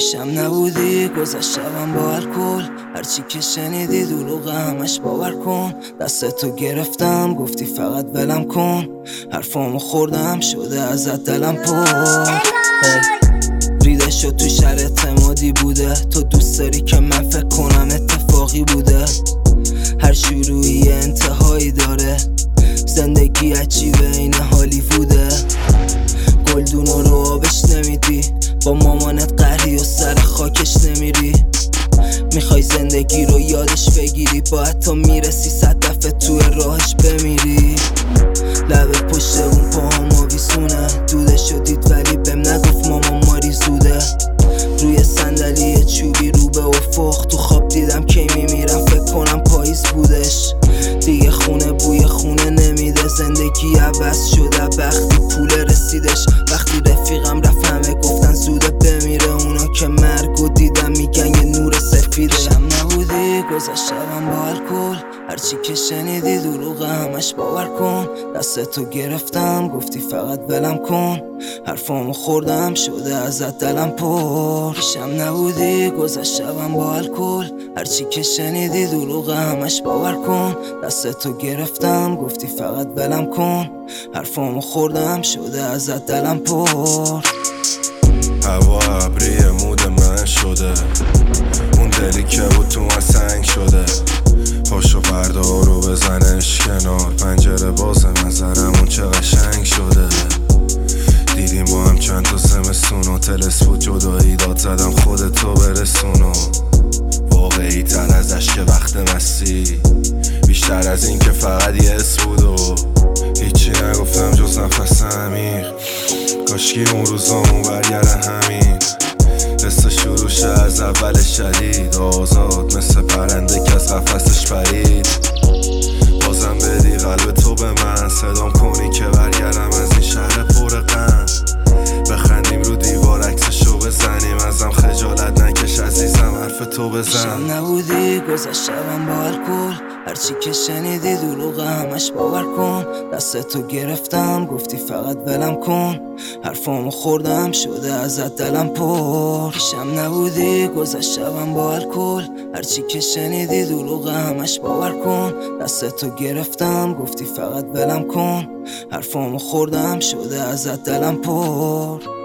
پیشم نبودی گذشت شبم با الکل، هرچی که شنیدی دروغ همش باور کن. دستتو گرفتم گفتی فقط ولم کن، حرفامو خوردم شده ازت دلم پر. ریده شد تو شهر اعتمادی بوده، تو دوست داری که من فکر کنم اتفاقی بوده. هر شروعی انتهایی داره، زندگی عجیبه این هالیووده. گلدونو رو آبش نمیدی، با مامانت قهری و سر خاکش نمیری. میخوای زندگی رو یادش بگیری، باید تا میرسی 100 دفعه توی راهش بمیری. لبت پشت اون پاهام آویزونه، دوده شدید ولی بهم نگفت مامان ماری زوده. روی صندلی چوبی رو به افق، تو خواب دیدم کی میمیرم فکر کنم پاییز بودش. دیگه خونه بوی خونه نمیده، زندگی عوض شده وقتی پول رسیدش. وقتی رفیقم رفت همه گفتن زوده بمیره، اونا که مرگو دیدم میگن یه نور سفیده. شم نبودی گذشت شبم با الکل، هرچی که شنیدی دروغ همش باور کن. دستتو گرفتم گفتی فقط ولم کن، حرفامو خوردم شده ازت دلم پر. پیشم نبودی گذشت شبم با الکل، هرچی که شنیدی دروغ همش باور کن. دستتو گرفتم گفتی فقط ولم کن، حرفامو خوردم شده ازت دلم پر. هوا ابری مود من شده، اون دلی که بود تو من سنگ شده. پاشو پرده رو بزنش کنار، پنجره بازه نظرمون چه قشنگ شده. دیدیم با هم چند تا زمستون و تلسپوت جدایی داد زدم خودتو برسونو. واقعی تر از عشق وقت مستی، بیشتر از این که فقط یه اسم بود و هیچی نگفتم جز نفس عمیق. کاشکی اون روزامون برگرده همین، قصه شروع شه از اول شدید. آزاد مثل پرنده که از قفسش پرید، بازم بدی قلب تو به من، صدام کنی که برگردم از این شهر پر غم. بخندیم رو دیوار عکسشو بزنیم، ازم خجالت نکش عزیزم حرف تو بزن. شم نبودی گذشت شبم با الکل، هرچی که شنیدی دروغ همش باور کن. دستتو گرفتم گفتی فقط ولم کن، حرفامو خوردم شده ازت دلم پر. پیشم نبودی گذشت شبم با الکل، هرچی که شنیدی دروغ همش باور کن. دستتو گرفتم گفتی فقط ولم کن، حرفامو خوردم شده ازت دلم پر.